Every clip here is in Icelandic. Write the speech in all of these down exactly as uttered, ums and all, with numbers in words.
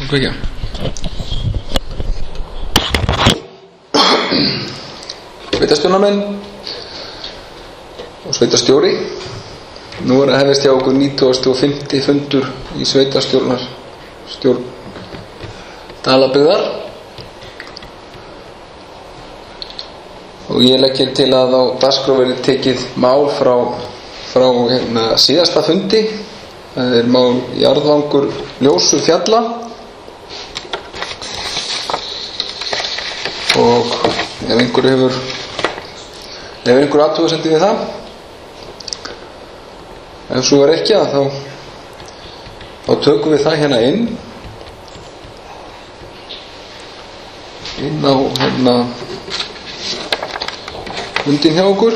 Kveikja. Sveitarstjórnarmenn og sveitarstjóri. Nú er að hefjast hjá okkur nítugasti og fimmti fundur í sveitarstjórnar stjórn Dalabyggðar. Og ég legg hér til að á dagskrá verði tekið mál frá, frá hérna, síðasta fundi. Það er mál Jarðvangur Ljósu fjalla. Og ef einhver hefur ef einhver athugasemdir við það, ef svo er ekki að þá þá tökum við það hérna inn inn á hérna fundin hjá okkur.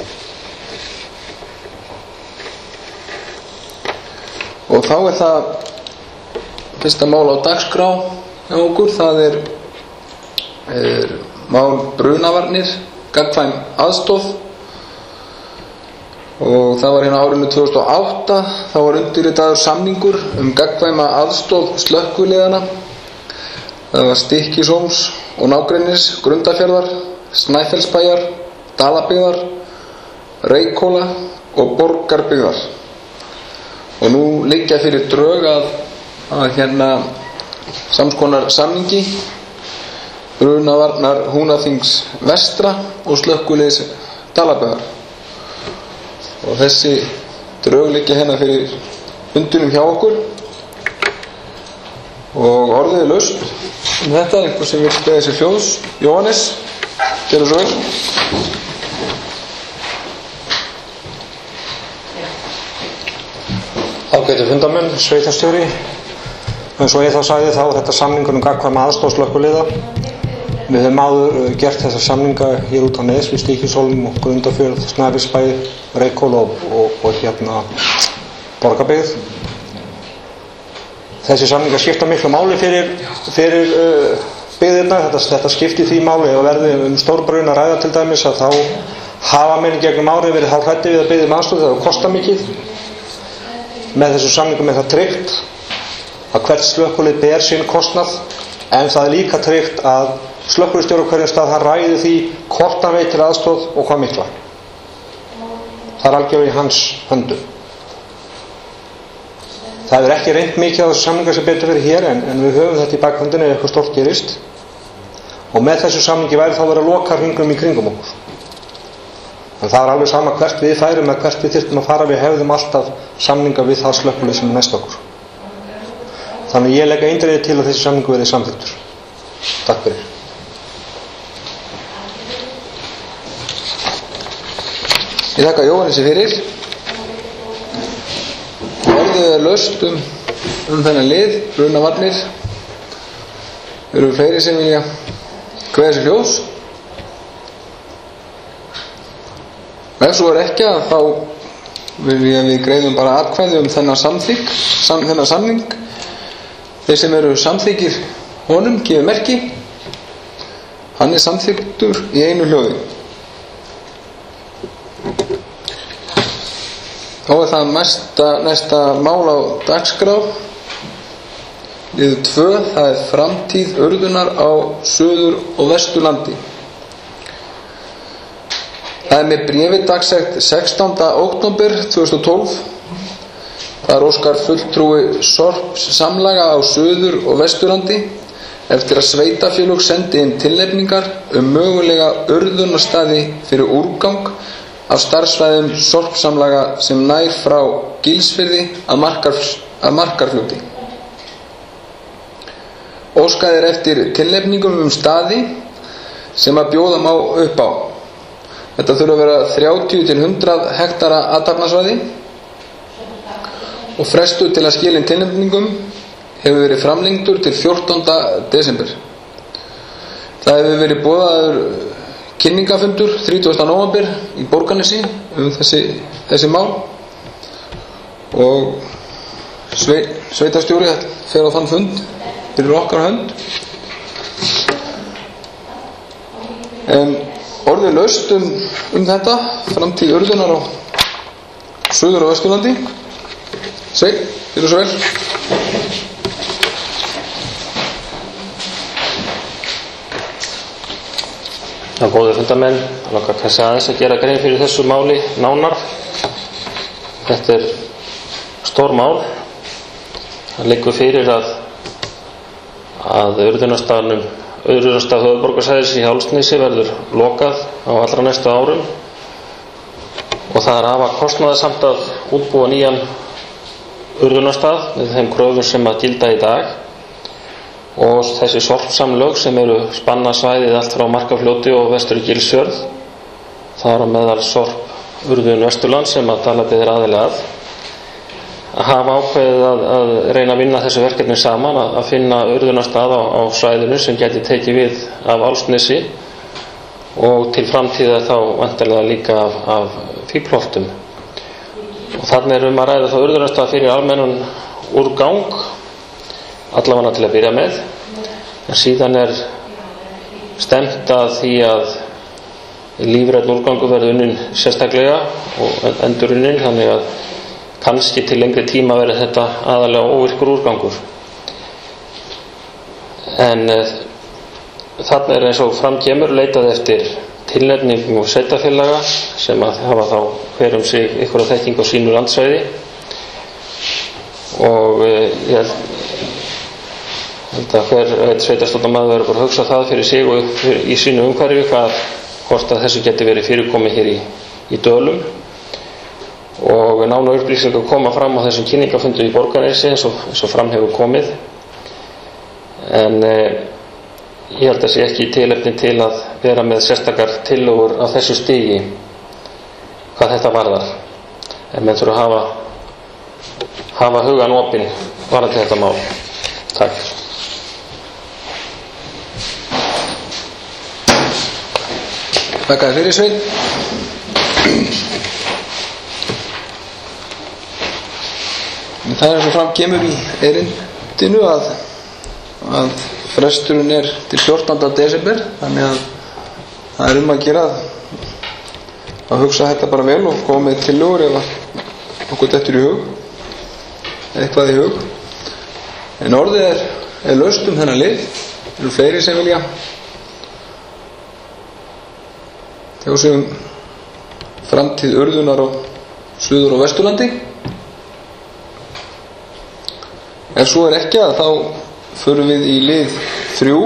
Og þá er það fyrsta mál á dagskrá hjá okkur. Það er, er mál brunavarnir, gagnkvæm aðstoð. Og það var hérna árinu tvö þúsund og átta. þá var undirritaður samningur um gagnkvæma aðstoð slökkviliðana. Það var Stykkishólms og nágrennis, Grundarfjarðar, Snæfellsbæjar, Dalabyggðar, Reykhóla og Borgarbyggðar. Og nú liggja fyrir drög að, að hérna samskonar samningi brunavarnar Húnaþings vestra og slökkviliðs Dalabyggðar. Og þessi drög liggja hérna fyrir fundinum hjá okkur. Og orðið er laust um þetta. Einhver sem vil beða sér hljóðs. Jóhannes, gerðu svo vel. Ágætu fundarmenn, sveitarstjóri. En svo ég þá sagði þá þetta samningur um gagnkvæma aðstoð slökkviliða. Við höfum áður gert þessa samninga hér út á Nes við Stykkishólm og Grundarfjörð, Snæfellsbæ, Reykhóla og, og, og hérna Borgarbyggð. Þessi samningar skipta miklu máli fyrir, fyrir uh, byggðirnar. Þetta, þetta skipti því máli og verði um stórbruna ræða til dæmis að þá hafa menn gegnum árið verið hálfhræddir við að biðja um aðstoð. Það kostar mikið. Með þessu samningum er það tryggt að hvert slökkvilið ber sinn kostnað, en það er líka tryggt að slökkviliðsstjóri á hverjum stað hann ræði því hvort hann veitir aðstoð og hvað mikla. Það er algjörlega í hans höndum. Það er ekki reynt mikið á þessu samningar sem betur fyrir hér, en, en við höfum þetta í bakhöndinu ef eitthvað stórt gerist. Og með þessu samningi væri þá verið að loka hringnum í kringum okkur. En það er alveg sama hvert við færum eða hvert við þyrftum að fara. Við hefðum alltaf samninga við það slökkvilið sem er næst okkur. Þannig ég legg eindregið til að þessi samningu verið samþykktur. Takk fyrir. Ég þakka Jóhannesi fyrir. Orðið er laust um, um þennan lið, brunavarnir. Eru fleiri sem vilja kveða sér hljóðs? Ef svo er ekki að þá vil við greiðum bara atkvæði um þennan samþykk, sam, þennan samning. Þeir sem eru samþykkir honum gefur merki. Hann er samþykktur í einu hljóði. Þá er það næsta, næsta mál á dagskrá. Liður tvö, það er framtíð urðunar á Suður- og Vesturlandi. Það er með bréfi dagsett sextánda október tvö þúsund og tólf. Það er óskar fulltrúi Sorps samlaga á Suður- og Vesturlandi eftir að sveitarfélög sendi inn tilnefningar um mögulega urðunarstaði fyrir úrgang af starfsvæðum sorpsamlaga sem nær frá Gilsfirði að, markar, að Markarfljóti. Óskað er eftir tilnefningum um staði sem að bjóða má upp á. Þetta þurfa að vera þrjátíu til hundrað hektara athafnasvæði og frestur til að skila inn tilnefningum hefur verið framlengdur til fjórtánda desember. Það hefur verið boðaður kynningafundur þrítugasta nóvember í Borgarnesi um þessi, þessi mál og svei, sveitarstjóri fer á þann fund fyrir okkar hönd. En orðið laust um, um þetta framtíð urðunar á Suður- og Vesturlandi. Sveinn, gjörðu svo vel. Það góður fundamenn, langar kannski aðeins að gera grein fyrir þessu máli nánar. Þetta er stór mál. Það liggur fyrir að að urðunarstaðnum urðunarstað höfuðborgarsvæðis í Álfsnesi verður lokað á allra næstu árum og það er afar kostnaðarsamt að útbúa nýjan urðunarstað með þeim kröfum sem að gilda í dag. Og þessi sorpsamlög sem eru spanna svæðið allt frá Markafljóti og vestur í Gilsfjörð, það er á meðal sorp urðun Vesturland sem að Dalabyggð er aðili að, að hafa ákveðið að, að reyna að vinna þessu verkefni saman, að, að finna urðunarstað á, á svæðinu sem geti tekið við af Álfsnesi og til framtíða þá væntanlega líka af, af Fíflholtum. Og þannig er um að ræða þá urðunarstað fyrir almennan úrgang, allavega til að byrja með, en síðan er stemt að því að lífrænn úrgangur verði unnin sérstaklega og endurunnin, þannig að kannski til lengri tíma verði þetta aðalega óvirkur úrgangur. En eh, þarna er eins og fram kemur leitað eftir tilnefningum og sveitarfélaga sem að hafa þá hver um sig ykkur þekking á sínu landsvæði og eh, ég held Þetta hver sveitarstjórnarmaður verður bara að hugsa það fyrir sig og fyrir, í sínu umhverfi hvað hvort að þessu geti verið fyrirkomið hér í, í Dölum og nánar upplýsingar koma fram á þessum kynningafundi í Borgarnesi eins og, eins og fram hefur komið en eh, ég held að sé ekki tilefni til að vera með sérstakar tillögur á þessu stigi hvað þetta varðar en menn þurfa að hafa hafa hugan opinn varðandi þetta mál. Takk. Þakka þér fyrir, Sveinn. Það er eins og fram kemur í erindinu að, að fresturinn er til fjórtánda desember, þannig að það er um að gera að hugsa þetta bara vel og koma með tillögur ef okkur dettur í hug, eitthvað í hug. En orðið er, er laust um þennan lið, það eru fleiri sem vilja þegar sem framtíð urðunar á Suður- og Vesturlandi. Ef svo er ekki að þá förum við í lið þrjú.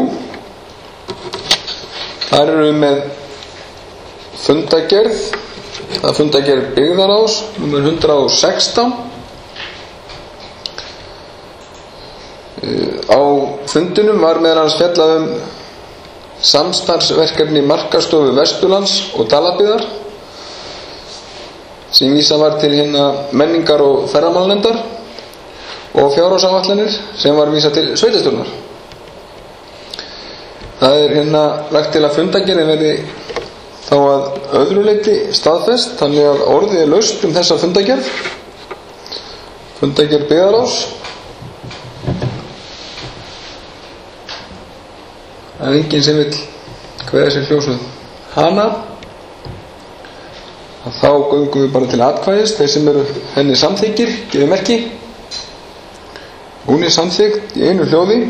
Þar erum við með fundagerð, það er fundagerð byggðaráðs númer hundrað og sextán. Á fundinum var meðal annars fjallað um samstarfsverkefni Markastofu Vesturlands og Dalabyggðar sem vísa var til hérna menningar- og ferðamálanefndar og fjárhagsáætlanir sem var vísa til sveitarstjórnar. Það er hérna lagt til að fundagerðin verði þá að öðru leyti staðfest, þannig að orðið er laust um þessa fundagerð fundagerð byggðaráðs. Það er enginn sem vil hverja sér hljósuð hana, að þá göngum við bara til atkvæðis. Þeir sem eru henni samþykir gefið merki. Hún er samþykkt í einu hljóði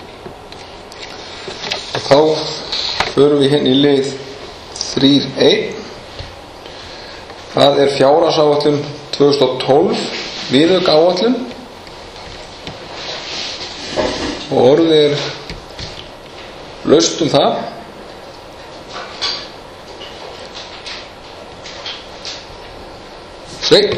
og þá förum við henni í lið þrír einn. Það er fjárhagsáætlun tvö þúsund og tólf, viðaukaáætlun, og orðið er laust um það. Sveinn.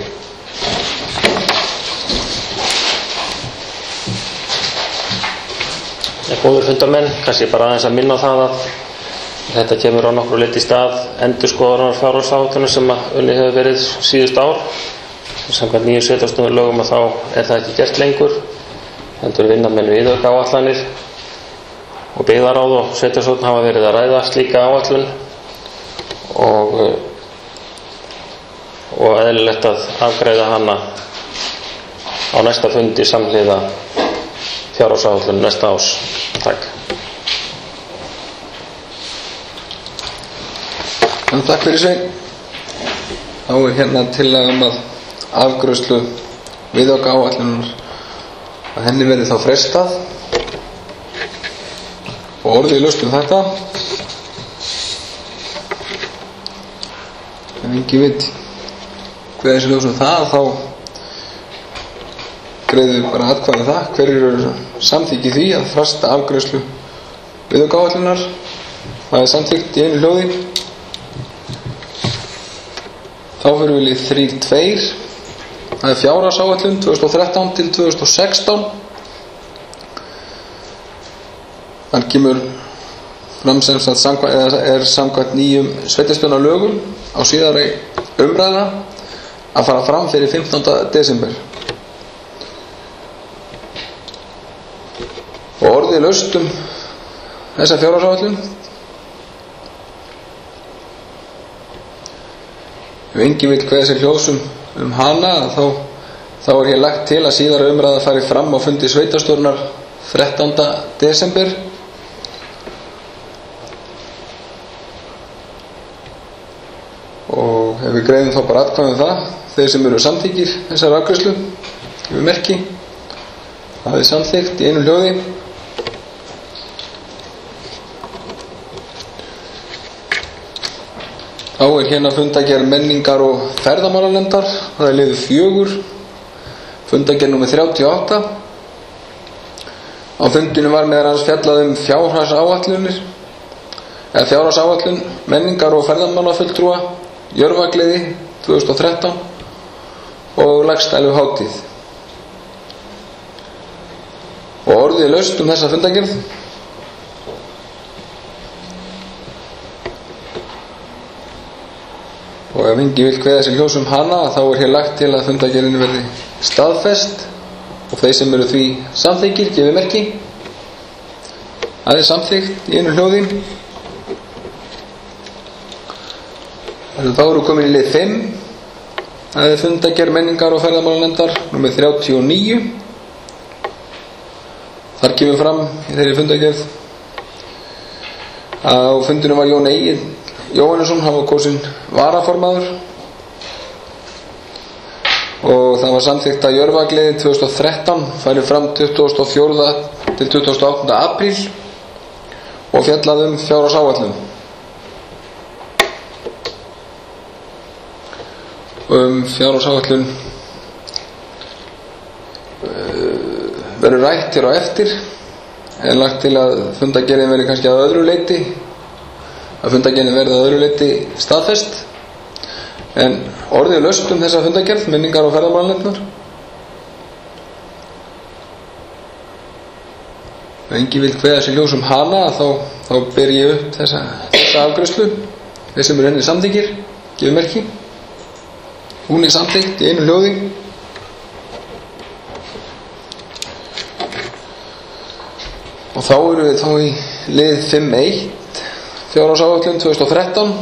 Ja, góður fundarmenn, kannski bara aðeins að minna á það að þetta kemur á nokkru leyti í stað endurskoðunar fjárhagsáætlunar sem að unnið hefur verið síðust ár. Samkvæmt nýju sveitarstjórnarlögum að þá er það ekki gert lengur. Heldur vinna menn viðaukaáætlanir og byggðaráð og sveitarstjórn hafa verið að ræða slíka áætlun og og eðlilegt að afgreiða hana á næsta fundi samhliða fjárhagsáætlun næsta árs. Takk. Takk fyrir Sveinn. Þá er hérna tillaga um að afgreiðslu viðaukaáætlunar að henni verði þá frestað og orðið laust um þetta. engi vill hver þessi ljós um það, þá greiðum við bara atkvæði það hverjir eru samþykki því að fresta afgreiðslu viðaukaáætlunar. Það er samþykkt í einu hljóði. Þá fyrir við lið þrjú tveir. Það er fjárhagsáætlun tvö þúsund og þrettán til tvö þúsund og sextán. Þann kemur fram sem sagt samkvæmt, er samkvæmt nýjum sveitarstjórnarlögum á síðari umræða að fara fram fyrir fimmtánda desember. Og orðið laust um þessa fjárhagsáætlun. Ef enginn vill kveða sér hljóðs um, um hana, þá, þá er hér lagt til að síðara umræða fari fram á fundi sveitarstjórnar þrettánda desember. Og ef við greiðum þá bara atkvæðum það, þeir sem eru samþykkir þessar afgreiðslu, gefur merki. Það er samþykkt í einu hljóði. Þá er hérna fundagerð menningar og ferðamálanefndar. Það er liður fjögur, fundagerð númer þrjátíu og átta. Á fundinu var meðal annars fjallað um fjárhagsáætlunir eða fjárhagsáætlun menningar og ferðamálafulltrúa Jörfagleði tvö þúsund og þrettán og Laxdæluhátíð. Og orðið er laust um þessa fundagerð. Og ef engi vill kveða sér hljóðs um hana, þá er hér lagt til að fundagerðin verði staðfest og þeir sem eru því samþykkir gefið merki. Það er samþykkt í einu hljóði. Þá eru komin í lið fimm. Það er fundagerð menningar og ferðamálanefndar númer þrjátíu og níu. Þar kemur fram í þeirri fundagerð að á fundinu var Jón Egill Jóhannesson, hann var kosinn varaformaður og það var samþykkt að Jörfagleði tvö þúsund og þrettán færi fram tuttugasta og fjórða til tuttugasta og áttunda apríl og fjallað um fjárhagsáætlun. Um fjárhagsáætlun verður rætt hér á eftir, en lagt til að fundagerðin verði kannski að öðru leyti að fundagerðin verði að öðru leyti staðfest, en orðið er laust um þessa fundagerð menningar og ferðamálanefndar. Ef enginn vill kveða sér hljóðs um hana, þá, þá ber ég upp þessa, þessa afgreiðslu. Þeir sem eru henni samþykkir gefur merki. Hún er samþykkt í einu hljóði. Og þá eru við þá í lið fimm eitt, fjárhagsáætlun tvö þúsund og þrettán.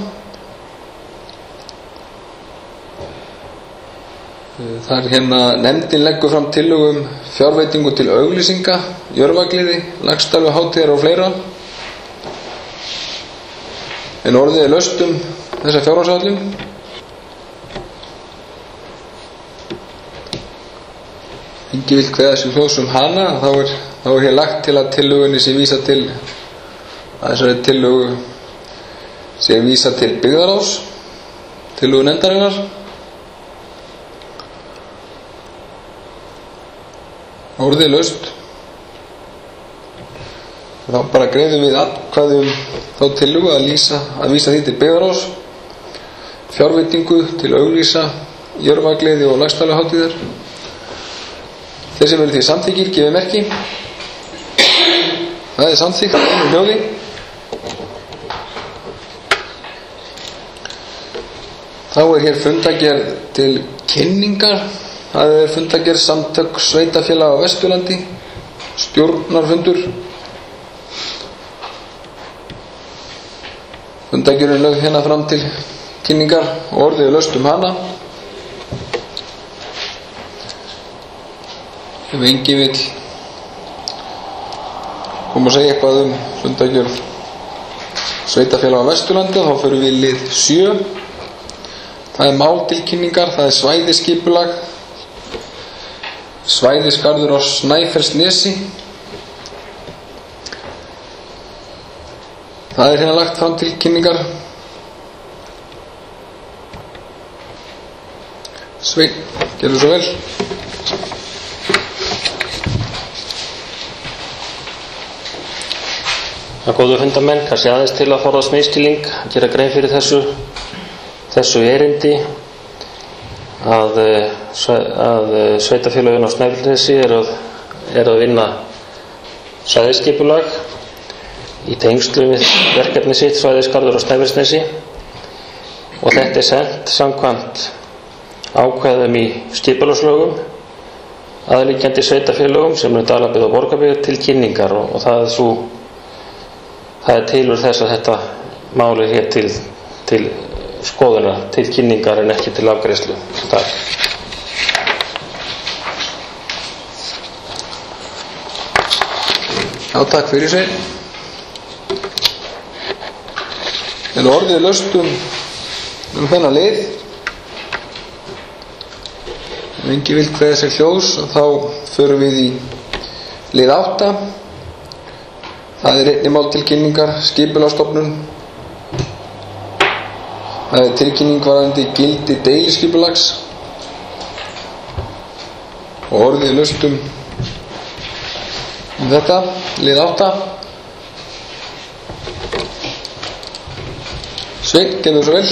Það er hérna nefndin leggur fram tillögu um fjárveitingu til auglýsinga, Jörfagleði, Laxdæluhátíðar og fleira. En orðið er laust um þessa fjárhagsáætlun. Engi vill kveða sér hljóðs um hana, þá er, þá er hér lagt til að tillögunni sé vísa til að þessari tillögu sé vísa til byggðarráðs, tillögu nefndarinnar. Orðið er laust. Þá bara greiðum við atkvæði um þá tillögu að, lýsa, að vísa því til byggðarráðs, fjárveitingu til auglýsa, Jörfagleði og Laxdæluhátíðar. Þeir sem eru því samþykkir gefið merki. Það er samþykkt einu hljóði. Þá er hér fundagerð til kynningar. Það er fundagerð samtök sveitarfélaga á Vesturlandi, stjórnarfundur. Fundagerðin lögð hérna fram til kynningar og orðið er laust um hana. Ef enginn vill koma að segja eitthvað um fundagerð sveitarfélaga á Vesturlandi, þá förum við í lið sjö. Það er máltilkynningar, það er svæðisskipulag, svæðisgarður á Snæfellsnesi. Það er hérna lagt fram tilkynningar. Sveinn, gerðu svo vel. Það góðu fundamenn, kannski aðeins til að forðast misskilning, að gera grein fyrir þessu, þessu erindi að, að sveitarfélögin á Snæfellsnesi er að, er að vinna svæðisskipulag í tengslum við verkefni sitt Svæðisgarður á Snæfellsnesi og þetta er sent samkvæmt ákvæðum í skipulagslögum aðliggjandi sveitarfélögum sem eru Dalabyggð og Borgarbyggð til kynningar og, og það er svo Það er tilur þess að þetta mál er hér til, til skoðunar, til kynningar en ekki til afgreiðslu. Takk. Já, takk fyrir sig. En orðið laust um, um þennan lið. Ef engi vill kveða sér hljóðs, þá förum við í lið átta. Það er einnig mál tilkynningar, skipulagsstofnun. Það er tilkynning varðandi gildi deiliskipulags og orðið laust um, um þetta, lið átta. Sveinn, gerðu svo vel.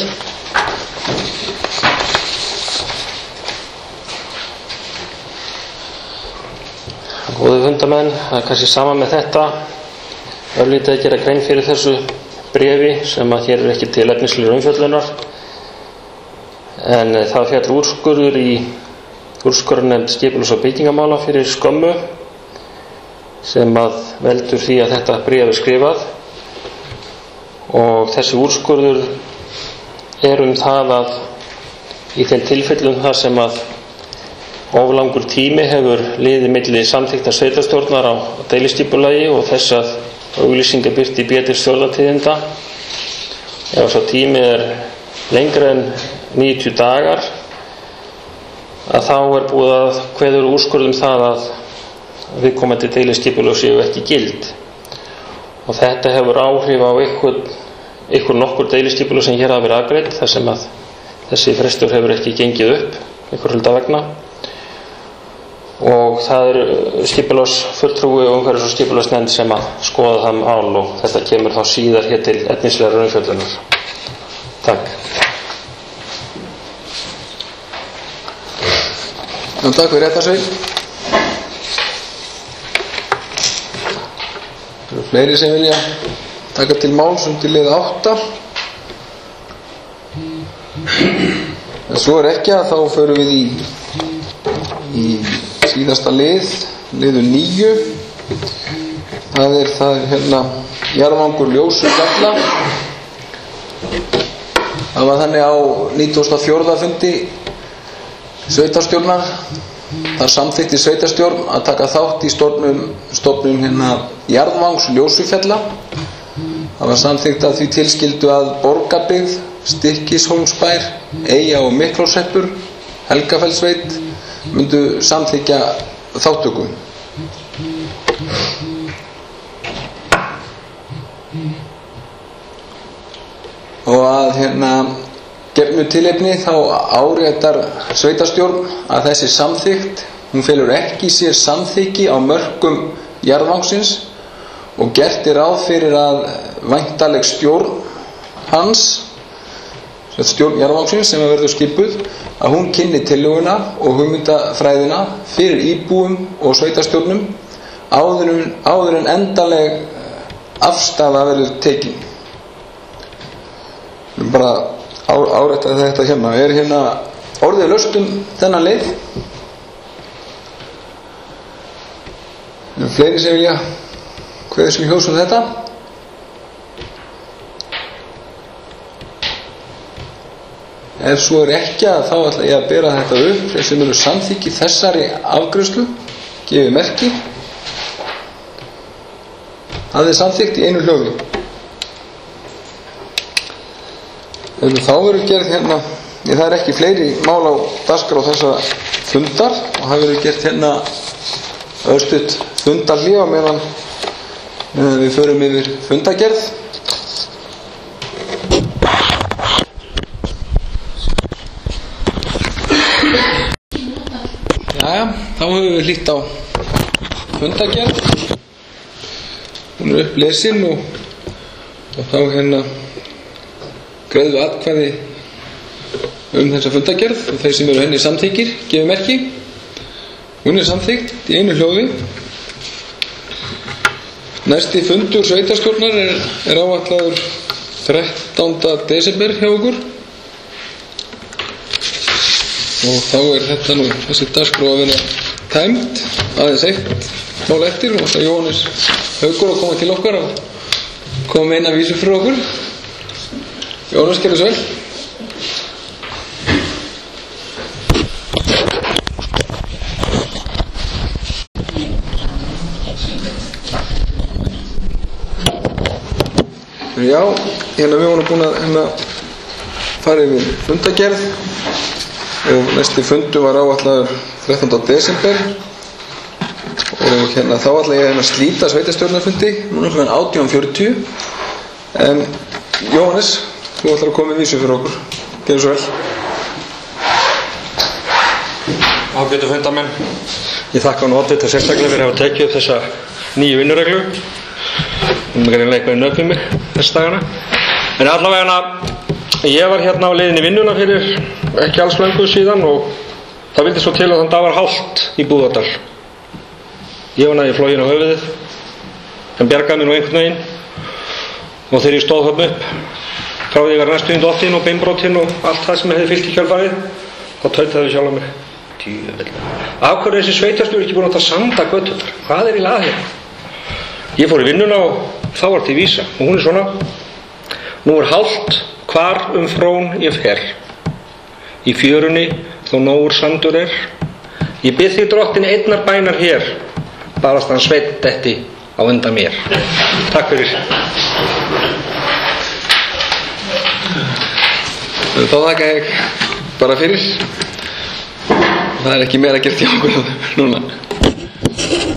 Góðu fundamenn, það er kannski sama með þetta. Örlítið að gera grein fyrir þessu bréfi sem að hér er ekki til efnislegur umfjöllunar en það fjall úrskurður í úrskurðarnefnd skipulags- og byggingamála fyrir skömmu sem að veldur því að þetta bréf er skrifað og þessi úrskurður er um það að í þeim tilfellum þar sem að oflangur tími hefur liðið milli samþykktar sveitarstjórnar á deiliskipulagi og þess að auglýsing er birt í B til stjórnartíðinda ef svo tími er lengra en níutíu dagar að þá er búið að kveður úrskurðum það að viðkomandi deiliskipulög séu ekki gild og þetta hefur áhrif á ykkur, ykkur nokkur deiliskipulög sem hér hafa verið afgreidd þar sem að þessi frestur hefur ekki gengið upp ykkur hluta vegna og það er skipulagsfulltrúi og umhverfis- og skipulagsnefnd sem að skoða það mál og þetta kemur þá síðar hér til efnislegrar umfjöllunar. Takk. Já, takk fyrir þetta, Sveinn. Það eru fleiri sem vilja taka til máls um til lið átta. En svo er ekki að þá förum við í í síðasta lið, liður níu. Það er það er hérna Jarðvangur Ljósufjalla. Það var þannig á nítugasta og fjórða fundi sveitarstjórnar. Það samþykkti sveitarstjórn að taka þátt í stofnun, stofnun hérna Jarðvangs Ljósufjalla. Það var samþykkt að því tilskildu að Borgarbyggð, Stykkishólmsbær, Eyja og Miklóshreppur, Helgafellssveit myndu samþykja þáttöku. Og að hérna gefnu tilefni þá áréttar sveitarstjórn að þessi samþykkt, hún felur ekki í sér samþykki á mörkum jarðvangsins og gert er ráð fyrir að væntanleg stjórn hans, stjórn jarðvangsins sem að verður skipuð, að hún kynni tillöguna og hugmyndafræðina fyrir íbúum og sveitarstjórnum áður en, áður en endanleg afstafa verður tekin. Bara á, árétta þetta hérna. Er hérna orðið laust um þennan leið? Er fleiri sem vilja kveða sér hljóðs um þetta? Ef svo er ekki að þá ætla ég að bera þetta upp þeir sem eru samþykki þessari afgreiðslu gefið merki að þið samþykkt í einu hljóði. Þá verður gerð hérna það er ekki fleiri mál á dagskrá þessa fundar og það verður gert hérna örstutt fundarhlé á meðan við förum yfir fundagerð. við hlýtt á fundargerð. Hún er upplesin og, og þá hérna greiðum við atkvæði um þessa fundargerð og þeir sem eru henni samþykkir gefið merki. Hún er samþykkt í einu hljóði. Næsti fundur sveitarstjórnar er, er áætlaður þrettánda desember hjá okkur og þá er þetta nú þessi dagskrá að vera tæmd. Aðeins eitt mál eftir og það er Jóhannes Haukur að koma til okkar og koma með eina vísu fyrir okkur. Jóhannes, gerðu svo vel. Já, hérna við vorum búin að hérna fara yfir fundargerð og næsti fundur var áætlaður þrettánda desember og hérna þá ætla ég hérna að slíta sveitarstjórnarfundi núna klukkan átján fjörutíu en Jóhannes, þú ætlar að koma með vísu fyrir okkur. Gerðu svo vel. Ágætu fundarmenn, ég þakka hann oddvita sérstaklega fyrir að hafa tekið upp þessa nýju vinnureglu. Hún er greinlega eitthvað í nöfnum mig þess dagana. En allavega ég var hérna á leiðinni í vinnuna fyrir ekki alls löngu síðan og það vildi svo til að þann dag var hált í Búðardal. Ég var næði flogin á höfuðið en bjargaði mér nú einhvern veginn og þegar ég stóð þarna upp frá því ég var næstu í dottinn og beinbrotinn og allt það sem hefði fylgt í kjölfarið þá tautaði við sjálf á mig. Af hverju er þessi sveitarstjóri ekki búin að sanda göturnar? Hvað er í lagi hérna? Ég fór í vinnuna og þá var til vísa og hún er svona: nú er hált hvar um frón ég fer, í fjörunni þó nógur sandur er, ég bið þig drottin einnar bænar hér, barast hann sveinn detti á undan mér. Takk fyrir. Þá þakka ég bara fyrir. Það er ekki meira gert hjá okkur núna.